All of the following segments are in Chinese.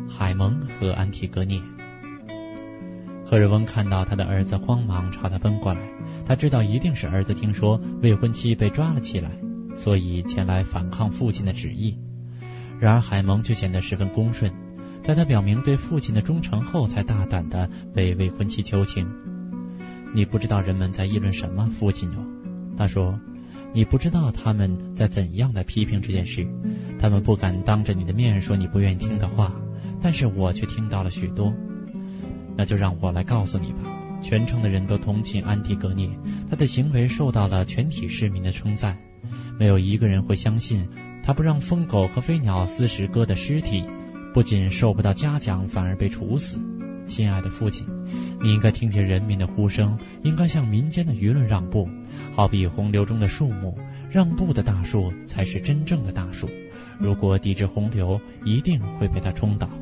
海蒙和安提格涅。赫瑞翁看到他的儿子慌忙朝他奔过来，他知道一定是儿子听说未婚妻被抓了起来，所以前来反抗父亲的旨意。然而海蒙却显得十分恭顺，在他表明对父亲的忠诚后，才大胆地为未婚妻求情。你不知道人们在议论什么，父亲哟，他说，你不知道他们在怎样的批评这件事，他们不敢当着你的面说你不愿意听的话，但是我却听到了许多。那就让我来告诉你吧，全城的人都同情安提格涅，他的行为受到了全体市民的称赞，没有一个人会相信他不让疯狗和飞鸟撕食哥的尸体，不仅受不到嘉奖，反而被处死。亲爱的父亲，你应该听听人民的呼声，应该向民间的舆论让步，好比洪流中的树木，让步的大树才是真正的大树，如果抵制洪流，一定会被它冲倒。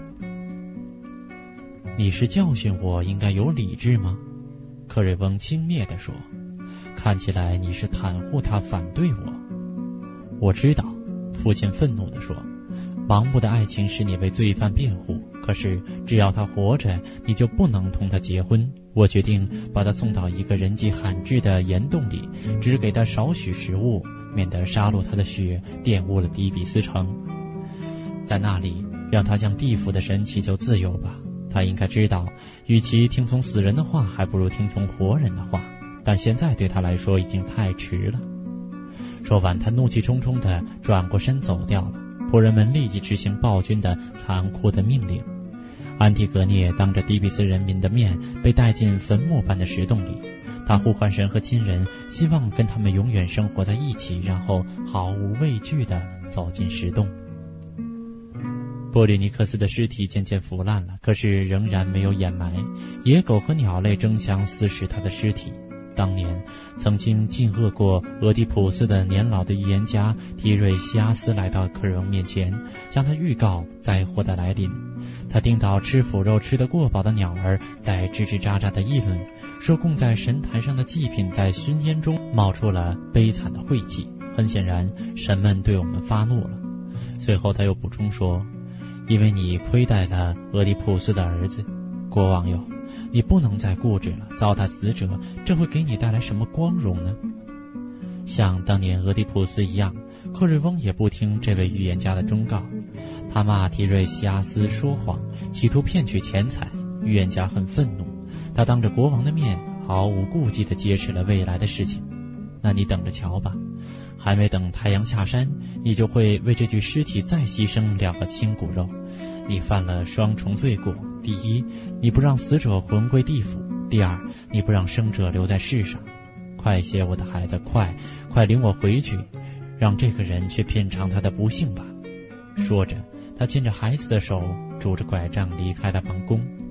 你是教训我应该有理智吗？克瑞翁轻蔑地说，看起来你是袒护他，反对我。我知道，父亲愤怒地说，盲目的爱情使你为罪犯辩护，可是只要他活着，你就不能同他结婚。我决定把他送到一个人迹罕至的岩洞里，只给他少许食物，免得杀戮他的血玷污了底比斯城。在那里，让他向地府的神祈求自由吧。他应该知道，与其听从死人的话，还不如听从活人的话，但现在对他来说已经太迟了。说完，他怒气冲冲地转过身走掉了。仆人们立即执行暴君的残酷的命令。安提格涅当着底比斯人民的面被带进坟墓般的石洞里，他呼唤神和亲人，希望跟他们永远生活在一起，然后毫无畏惧地走进石洞。波利尼克斯的尸体渐渐腐烂了，可是仍然没有掩埋，野狗和鸟类争相撕食他的尸体。当年曾经禁恶过俄狄浦斯的年老的预言家提瑞西阿斯来到克瑞翁面前，向他预告灾祸的来临。他听到吃腐肉吃得过饱的鸟儿在吱吱喳喳的议论，说供在神坛上的祭品在熏烟中冒出了悲惨的晦气，很显然神们对我们发怒了。随后他又补充说，因为你亏待了俄狄浦斯的儿子，国王哟，你不能再固执了，糟蹋死者，这会给你带来什么光荣呢？像当年俄狄浦斯一样，克瑞翁也不听这位预言家的忠告，他骂提瑞西阿斯说谎，企图骗取钱财。预言家很愤怒，他当着国王的面毫无顾忌地揭示了未来的事情。那你等着瞧吧，还没等太阳下山，你就会为这具尸体再牺牲2个亲骨肉。你犯了双重罪过，第一，你不让死者魂归地府；第二，你不让生者留在世上。快些，我的孩子，快领我回去，让这个人去品尝他的不幸吧。说着，他牵着孩子的手，拄着拐杖离开了王宫。